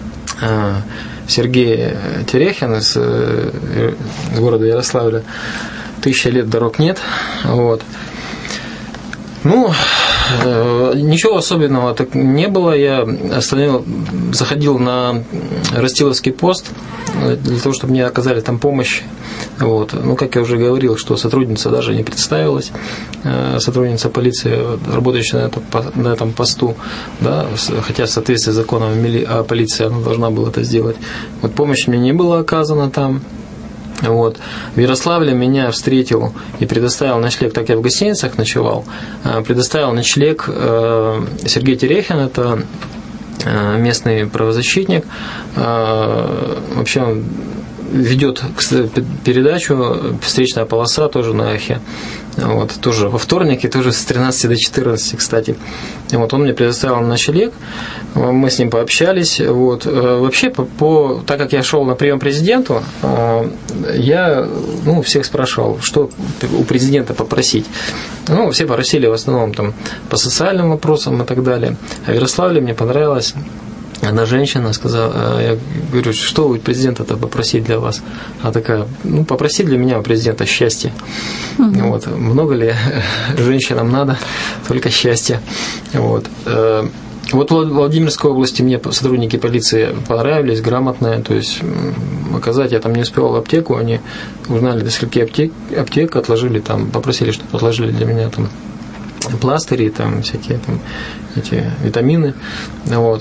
Сергей Терехин из, из города Ярославля. Тысяча лет дорог нет. Вот. Ну, ничего особенного так не было. Я остановил, заходил на Растиловский пост для того, чтобы мне оказали там помощь. Вот. Ну, как я уже говорил, что сотрудница даже не представилась, сотрудница полиции, работающая на этом, на этом посту, да, хотя в соответствии с законом о полиции она должна была это сделать. Вот помощь мне не была оказана там. Вот. В Ярославле меня встретил и предоставил ночлег, так я в гостиницах ночевал, предоставил ночлег Сергей Терехин, это местный правозащитник. Вообще он ведет передачу «Встречная полоса» тоже на Эхе. Вот, тоже во вторник и тоже с тринадцати до четырнадцати, кстати. Вот, он мне предоставил ночлег, мы с ним пообщались. Вот. Вообще, по, по, так как я шел на прием к президенту, я ну, всех спрашивал, что у президента попросить. Ну, все просили в основном там, по социальным вопросам и так далее. А в Ярославле мне понравилось Одна женщина сказала, я говорю, что вы президента-то попросить для вас? Она такая, ну, попроси для меня у президента счастья. Uh-huh. Вот. Много ли женщинам надо? Только счастье. Вот. Вот в Владимирской области мне сотрудники полиции понравились, грамотные, то есть оказать я там не успевал в аптеку, они узнали, до скольки аптек, аптек отложили, там, попросили, чтобы отложили для меня там пластыри, там всякие там эти витамины. Вот.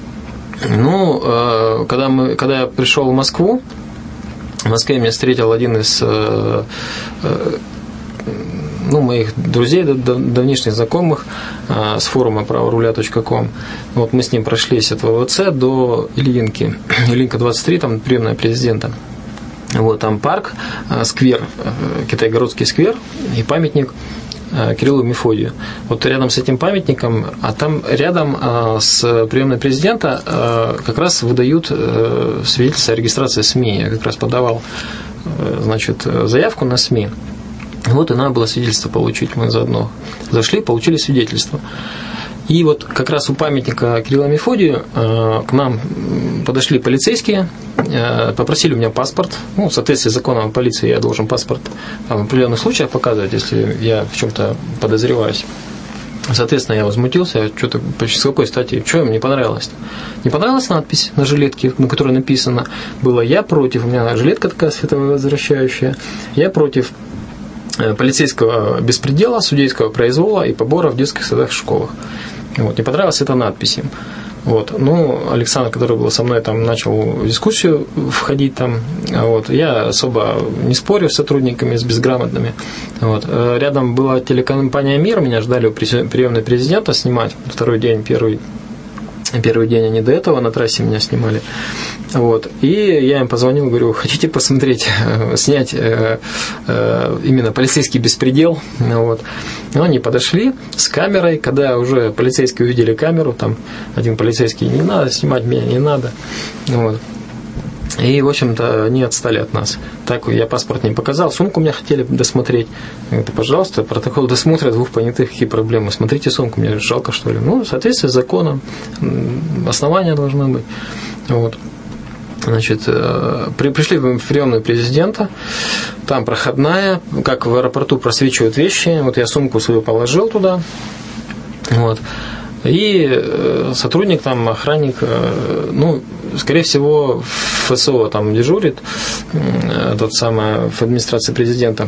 Ну, когда, мы, когда я пришел в Москву, в Москве меня встретил один из ну, моих друзей, давнишних знакомых с форума право руля точка ком. Вот мы с ним прошлись от ВВЦ до Ильинки. Ильинка двадцать три, там приемная президента. Вот там парк, сквер, Китайгородский сквер и памятник Кириллу и Мефодию. Вот рядом с этим памятником, а там рядом с приемной президента как раз выдают свидетельство о регистрации СМИ. Я как раз подавал, значит, заявку на СМИ. Вот и надо было свидетельство получить. Мы заодно зашли, получили свидетельство. И вот как раз у памятника Кирилла и Мефодию к нам подошли полицейские, попросили у меня паспорт. Ну, в соответствии с законом о полиции я должен паспорт там, в определенных случаях показывать, если я в чем-то подозреваюсь. Соответственно, я возмутился, что-то с какой стати, что им не понравилось? Не понравилась надпись на жилетке, на которой написано было «Я против», у меня жилетка такая световозвращающая, «Я против полицейского беспредела, судейского произвола и побора в детских садах и школах». Вот. Не понравилась эта надпись им. Вот. Ну, Александр, который был со мной, там начал в дискуссию входить там. Вот. Я особо не спорю с сотрудниками, с безграмотными. Вот. Рядом была телекомпания «Мир», меня ждали у приемной президента снимать. Второй день, первый Первый день они до этого на трассе меня снимали. Вот. И я им позвонил, говорю, хотите посмотреть, снять э, э, именно полицейский беспредел? Вот. И они подошли с камерой, когда уже полицейские увидели камеру, там один полицейский, не надо снимать меня, не надо. Вот. И, в общем-то, они отстали от нас. Так я паспорт не показал, сумку меня хотели досмотреть. Я говорю, пожалуйста, протокол досмотра двух понятых, какие проблемы. Смотрите сумку, мне жалко, что ли. Ну, в соответствии с законом, основания должны быть. Вот. Значит, при, пришли в приемную президента, там проходная, как в аэропорту просвечивают вещи. Вот я сумку свою положил туда. Вот. И сотрудник там, охранник, ну, скорее всего, ФСО там дежурит, тот самый, в администрации президента.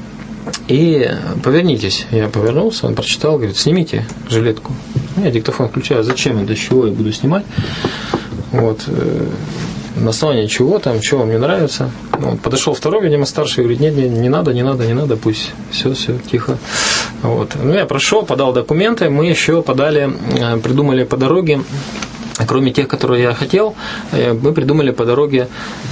И повернитесь. Я повернулся, он прочитал, говорит, снимите жилетку. Я диктофон включаю, зачем, для чего я буду снимать? Вот. На основании чего там, что вам не нравится. Вот. Подошел второй, видимо, старший, говорит, нет, нет, не надо, не надо, не надо, пусть все, все, тихо. Вот. Ну, я прошел, подал документы, мы еще подали, придумали по дороге, кроме тех, которые я хотел, мы придумали по дороге,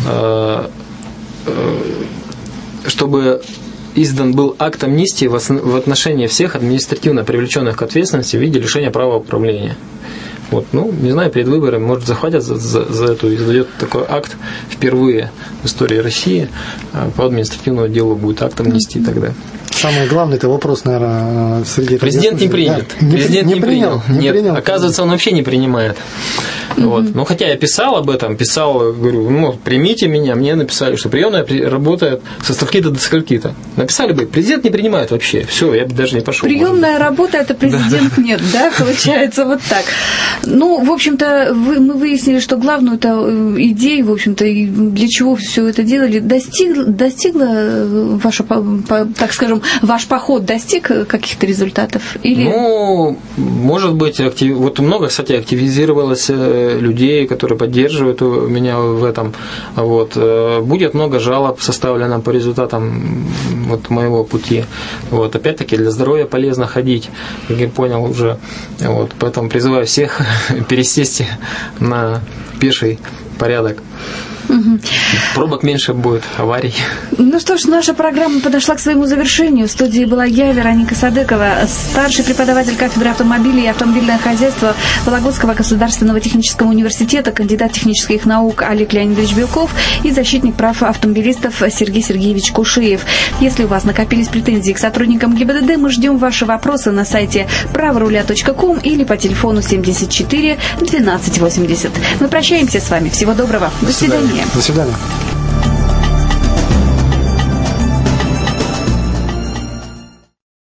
чтобы издан был акт амнистии в отношении всех административно привлеченных к ответственности в виде лишения права управления. Вот, ну, не знаю, перед выборами, может, захватят за, за, за эту, издает такой акт впервые в истории России, по административному делу будет акт амнистии тогда. Самый главный это вопрос, наверное, среди... Президент не принят. Да. Президент не, не принял. Не Нет, принял. Оказывается, он вообще не принимает. Mm-hmm. Вот. Ну, хотя я писал об этом, писал, говорю, ну, примите меня, мне написали, что приемная работает со скольки-то до скольки-то. Написали бы, президент не принимает вообще. Все, я бы даже не пошел. Приемная работает, а президент да. нет, да, получается вот так. Ну, в общем-то, вы, мы выяснили, что главную идею, в общем-то, и для чего все это делали, достиг, достигла ваша, так скажем, ваш поход достиг каких-то результатов? Или... Ну, может быть, актив... вот много, кстати, активизировалось людей, которые поддерживают меня в этом. Вот. Будет много жалоб составлено по результатам вот моего пути. Вот. Опять-таки, для здоровья полезно ходить, как я понял уже. Вот. Поэтому призываю всех пересесть на пеший порядок. Угу. Пробок меньше будет, аварий. Ну что ж, наша программа подошла к своему завершению. В студии была я, Вероника Садыкова, старший преподаватель кафедры автомобилей и автомобильного хозяйства Вологодского государственного технического университета, кандидат технических наук Олег Леонидович Белков и защитник прав автомобилистов Сергей Сергеевич Кушиев. Если у вас накопились претензии к сотрудникам ГИБДД, мы ждем ваши вопросы на сайте право руля точка ком или по телефону семьдесят четыре двенадцать восемьдесят. Мы прощаемся с вами. Всего доброго. До свидания. До свидания.